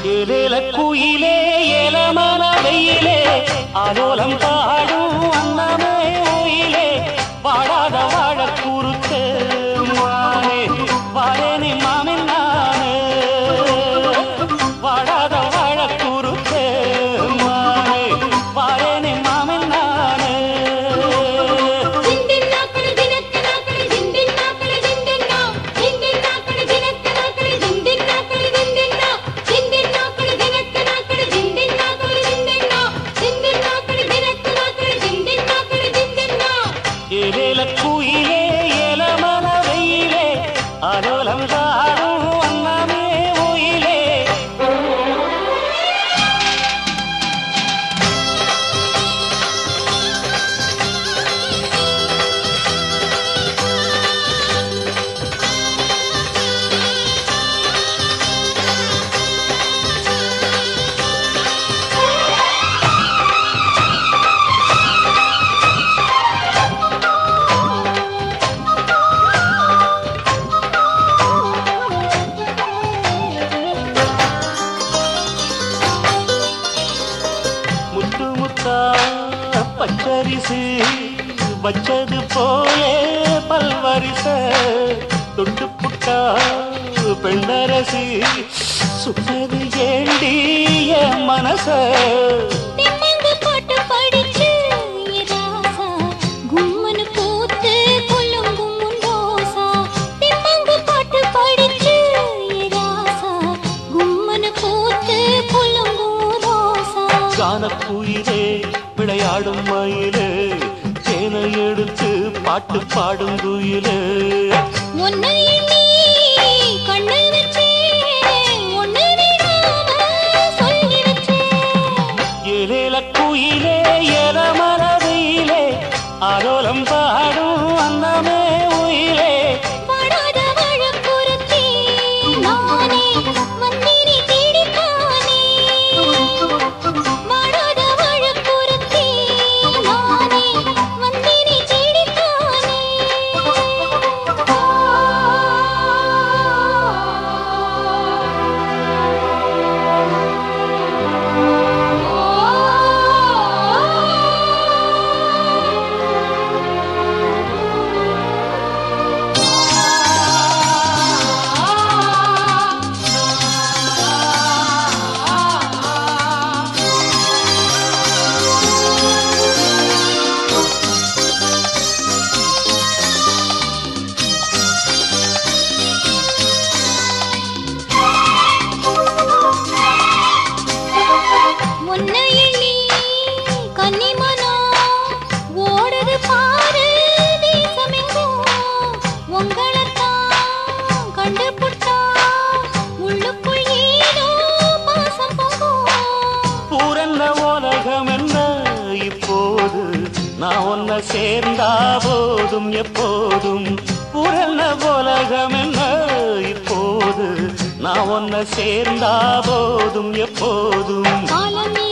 ஏலேல குயிலே ஏலமல வெயிலே ஆலோலம் பாடும் அன்னமே ஓயிலே வாடாத வாழ குறுத்து மானே வாரேனி மாமின் நானே வாடாத வாழ குறுத்து மானே வாரேனி மாமின் நானே ஏலேல குயிலே ஏலமல வெயிலே ஆலோலம் பாடும் அன்னமே ஓயிலே முத்து முத்தா பச்சரிசு வச்சது போலே பல்வரிச தொட்டு புட்டா பெண்ணரசி சுட்டது ஏண்டி என் மனச கானக்குயிலே விளையாடும் மயிலே தேனை எடுத்து பாட்டு பாடும் குயிலே ஏலேல குயிலே ஏலமல வெயிலே ஆலோலம் பாடும் அன்னமே உயிலே நான் உன்னை சேர்ந்தா போதும் எப்போதும் புறன உலகம் என்ன இப்போது நான் உன்னை சேர்ந்தா போதும் எப்போதும்